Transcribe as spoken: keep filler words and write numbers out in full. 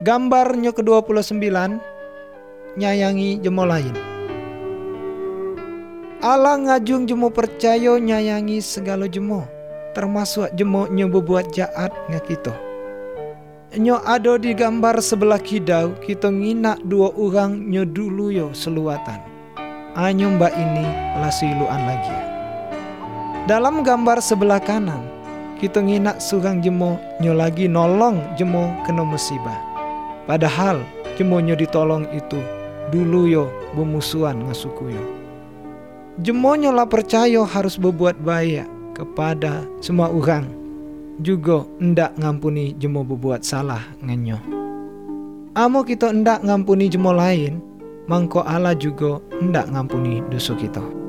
Gambarnya ke dua puluh sembilan, nyayangi jemo lain. Allah ngajung jemo percaya nyayangi segala jemo, termasuk jemo nyo berbuat jahat nga kita. Nyo ada di gambar sebelah kidau, kita nginak dua orang nyo dulu yo seluatan. Anyo mbak ini lasiluan lagi. Dalam gambar sebelah kanan, kita nginak surang jemo nyo lagi nolong jemo kena musibah. Padahal jemo nyo ditolong itu dulu yo bermusuhan dengan suku yo. Jemo nyo lah percaya harus berbuat baik kepada semua orang, juga ndak ngampuni jemo berbuat salah nganyo. Amo kita ndak ngampuni jemo lain, mangko Allah juga ndak ngampuni dosa kita.